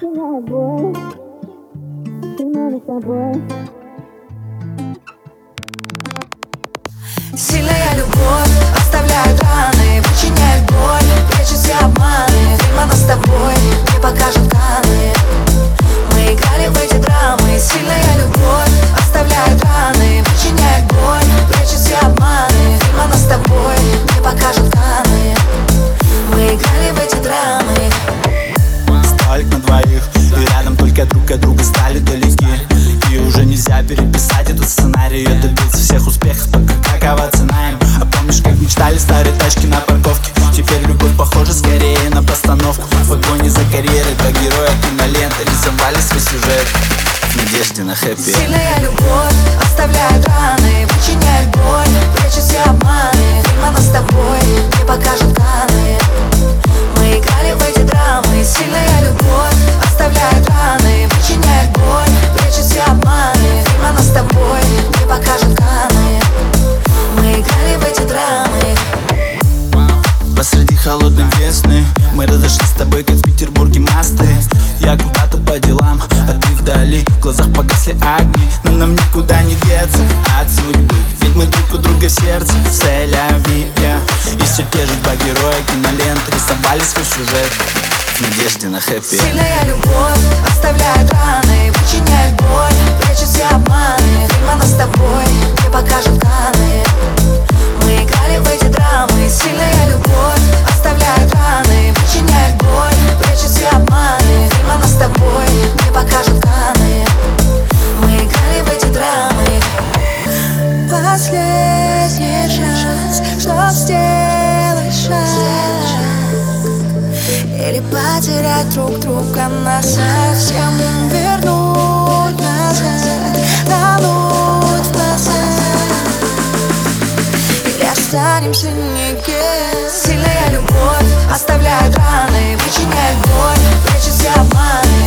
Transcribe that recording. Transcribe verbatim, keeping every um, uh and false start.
причиняет боль, именно с тобой. Сильная любовь оставляет раны, причиняет боль, прячет все обманы. Фильм она с тобой не покажет Канны. Мы играли в эти драмы. Сильная любовь оставляет раны, причиняет боль, прячет все обманы. Фильм она с тобой не покажет Канны. Мы играли в эти драмы. Столик на двоих, и рядом только друг от друга стали далеки. И уже нельзя переписать этот сценарий. Я добился всех успехов, пока какова цена им. А помнишь, как мечтали старые тачки на парковке? Теперь любовь похожа скорее на постановку. В погоне за карьерой два героя киноленты рисовали свой сюжет в надежде на хэппи. Сильная любовь оставляет раны, причиняет боль, прячет все обманы. Фильм она с тобой не покажет Канны. Мы играли в эти драмы. Сильная любовь оставляет раны, причиняет боль, прячет все обманы. Фильм она с тобой не покажет Канны. Мы играли в эти драмы. Посреди холодной весны мы разошлись с тобой, как в Петербурге мосты. Я куда-то по делам, а ты вдали. В глазах погасли огни, но нам никуда не деться от судьбы. Ведь мы друг у друга в сердце, c'est-la-vie. И все те же два героя киноленты рисовали свой сюжет в надежде на хэппи. Сильная любовь оставляет раны, причиняет боль, прячет все обманы. Фильм она с тобой не покажет Канны. Мы играли в эти драмы. Сильная любовь оставляет раны, причиняет боль, прячет все обманы. Фильм она с тобой не покажет Канны. Мы играли в эти драмы. Последний шанс, чтоб сделать шаг или потерять друг друга насовсем, вернуть назад, тонуть в глазах, или останемся никем. Сильная любовь оставляет раны, причиняет боль, прячет все обманы.